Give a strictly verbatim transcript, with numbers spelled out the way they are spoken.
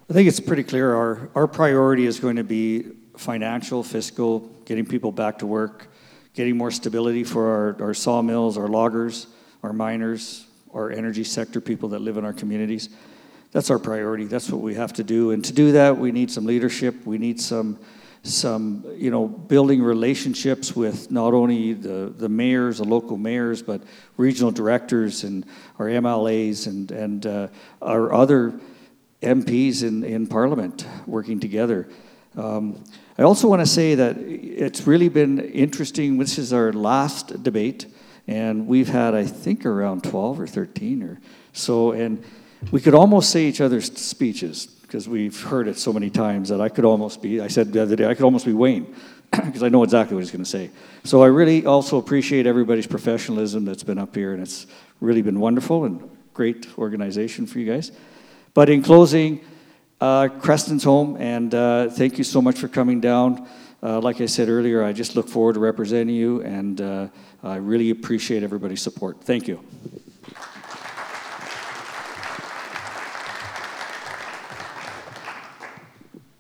I think it's pretty clear our, our priority is going to be financial, fiscal, getting people back to work, getting more stability for our, our sawmills, our loggers, our miners, our energy sector people that live in our communities. That's our priority. That's what we have to do. And to do that, we need some leadership. We need some, some you know, building relationships with not only the, the mayors, the local mayors, but regional directors and our M L As and, and uh, our other M Ps in, in Parliament working together. Um, I also want to say that it's really been interesting. This is our last debate, and we've had, I think, around twelve or thirteen or so, and we could almost say each other's speeches because we've heard it so many times that I could almost be, I said the other day, I could almost be Wayne because I know exactly what he's going to say. So I really also appreciate everybody's professionalism that's been up here, and it's really been wonderful and great organization for you guys. But in closing, uh, Creston's home, and uh, thank you so much for coming down. Uh, like I said earlier, I just look forward to representing you, and uh, I really appreciate everybody's support. Thank you.